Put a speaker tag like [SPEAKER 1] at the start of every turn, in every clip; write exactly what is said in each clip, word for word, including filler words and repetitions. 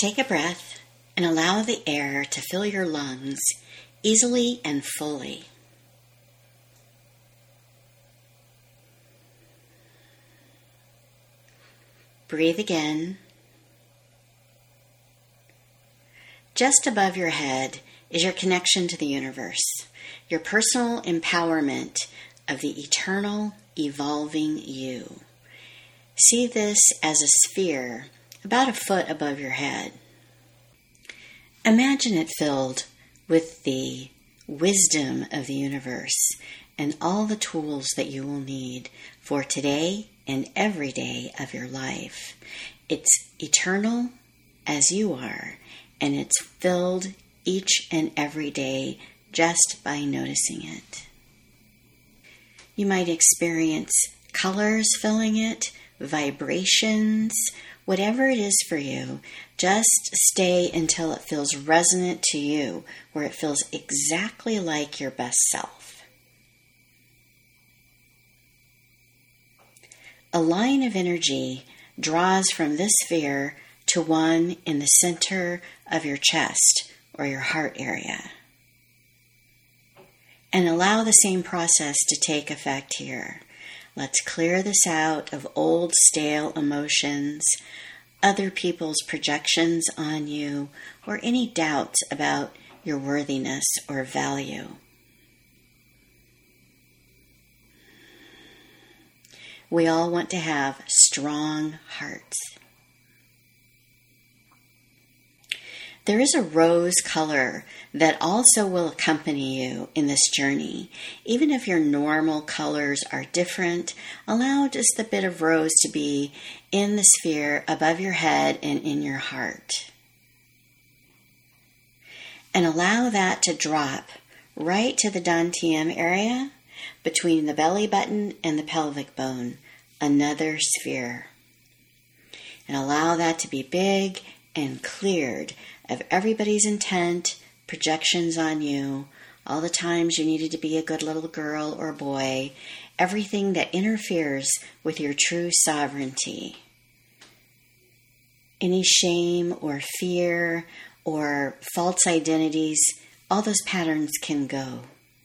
[SPEAKER 1] Take a breath and allow the air to fill your lungs easily and fully. Breathe again. Just above your head is your connection to the universe, your personal empowerment of the eternal, evolving you. See this as a sphere about a foot above your head. Imagine it filled with the wisdom of the universe and all the tools that you will need for today and every day of your life. It's eternal as you are, and it's filled each and every day just by noticing it. You might experience colors filling it, vibrations, whatever it is for you. Just stay until it feels resonant to you, where it feels exactly like your best self. A line of energy draws from this sphere to one in the center of your chest or your heart area. And allow the same process to take effect here. Let's clear this out of old, stale emotions, other people's projections on you, or any doubts about your worthiness or value. We all want to have strong hearts. There is a rose color that also will accompany you in this journey. Even if your normal colors are different, allow just a bit of rose to be in the sphere above your head and in your heart. And allow that to drop right to the dantian area between the belly button and the pelvic bone, another sphere. And allow that to be big and cleared of everybody's intent, projections on you, all the times you needed to be a good little girl or boy, everything that interferes with your true sovereignty. Any shame or fear or false identities, all those patterns can go.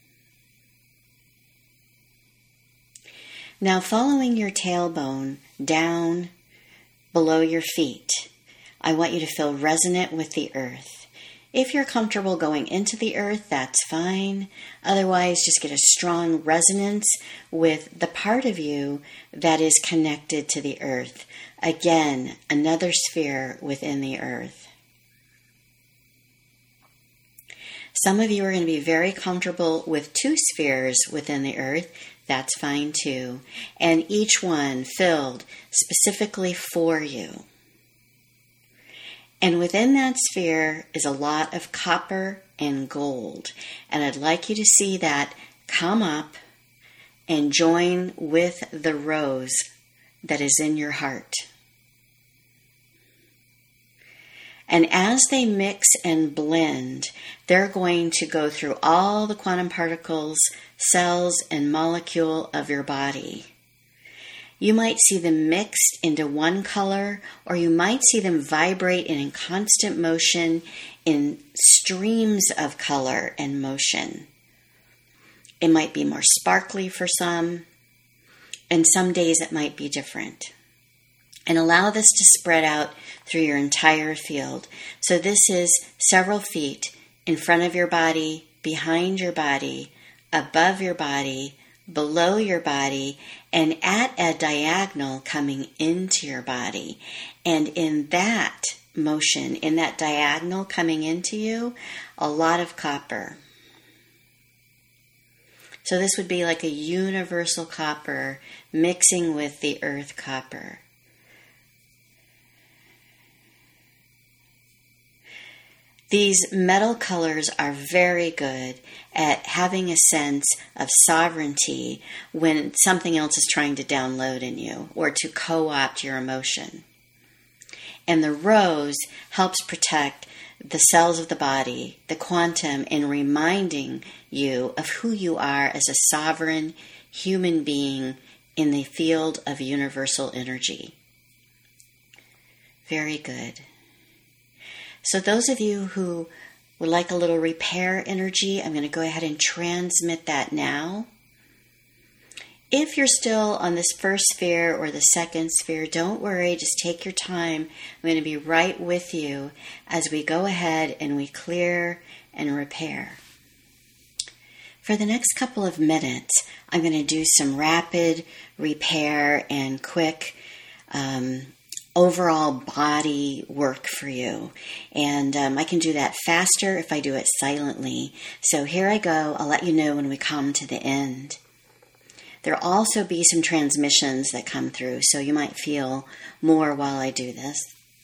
[SPEAKER 1] Now, following your tailbone down below your feet, I want you to feel resonant with the earth. If you're comfortable going into the earth, that's fine. Otherwise, just get a strong resonance with the part of you that is connected to the earth. Again, another sphere within the earth. Some of you are going to be very comfortable with two spheres within the earth. That's fine too. And each one filled specifically for you. And within that sphere is a lot of copper and gold. And I'd like you to see that come up and join with the rose that is in your heart. And as they mix and blend, they're going to go through all the quantum particles, cells, and molecule of your body. You might see them mixed into one color, or you might see them vibrate in constant motion in streams of color and motion. It might be more sparkly for some, and some days it might be different. And allow this to spread out through your entire field. So this is several feet in front of your body, behind your body, above your body, below your body, and at a diagonal coming into your body. And in that motion, in that diagonal coming into you, a lot of copper. So this would be like a universal copper mixing with the earth copper. These metal colors are very good at having a sense of sovereignty when something else is trying to download in you or to co-opt your emotion. And the rose helps protect the cells of the body, the quantum, in reminding you of who you are as a sovereign human being in the field of universal energy. Very good. So those of you who would like a little repair energy, I'm going to go ahead and transmit that now. If you're still on this first sphere or the second sphere, don't worry, just take your time. I'm going to be right with you as we go ahead and we clear and repair. For the next couple of minutes, I'm going to do some rapid repair and quick um, overall body work for you. And um, I can do that faster if I do it silently. So here I go. I'll let you know when we come to the end. There'll also be some transmissions that come through, so you might feel more while I do this.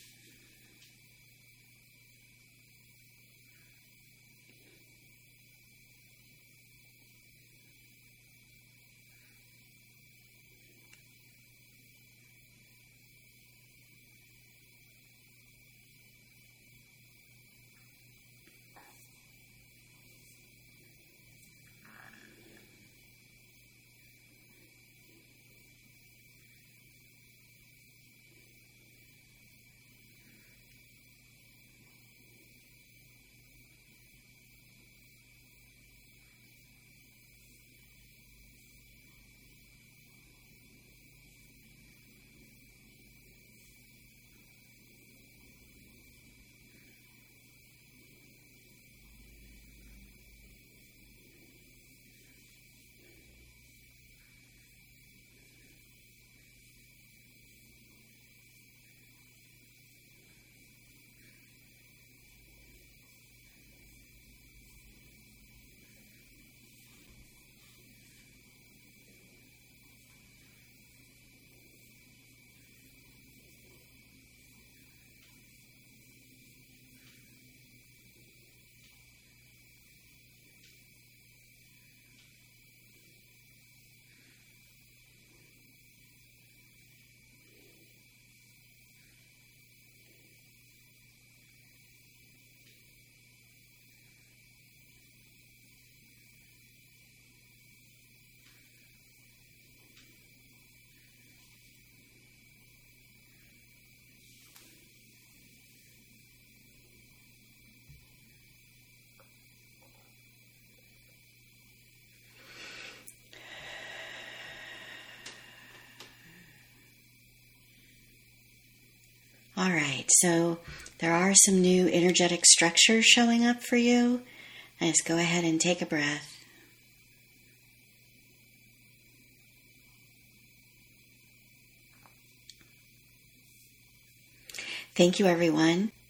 [SPEAKER 1] All right, so there are some new energetic structures showing up for you. Let's go ahead and take a breath. Thank you, everyone.